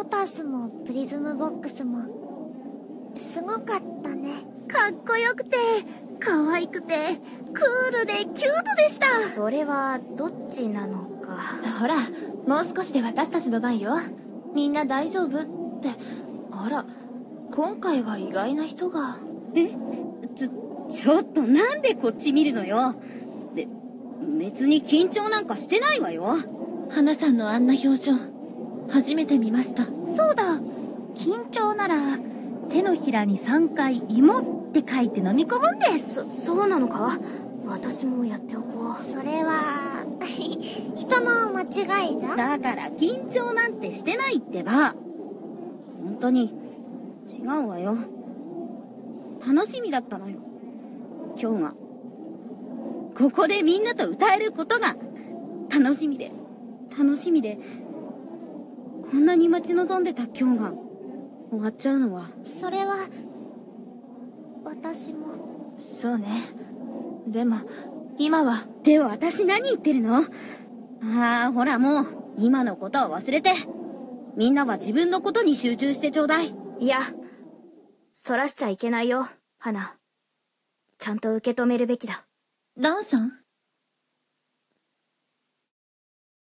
パースもプリズムボックスもすごかったね。 かっこよくて可愛くてクールでキュートでした。 それはどっちなのか。 ほら、もう少しで私たちの番よ。みんな大丈夫って。あら、今回は意外な人が。 ちょっとなんでこっち見るのよ。別に緊張なんかしてないわよ。 花さんのあんな表情、初めて見ました。 そうだ、緊張なら手のひらに3回芋って書いて飲み込むんです。 そうなのか。私もやっておこう。 それは人の間違いじゃ。 だから緊張なんてしてないってば。本当に違うわよ。楽しみだったのよ、今日が。ここでみんなと歌えることが楽しみでこんなに待ち望んでた今日が終わっちゃうのは。 それは私も。 そうね。でも今は。 では私何言ってるの。ほらもう今のことは忘れて、みんなは自分のことに集中してちょうだい。 いや、そらしちゃいけないよ、花。ちゃんと受け止めるべきだ。 ランさん？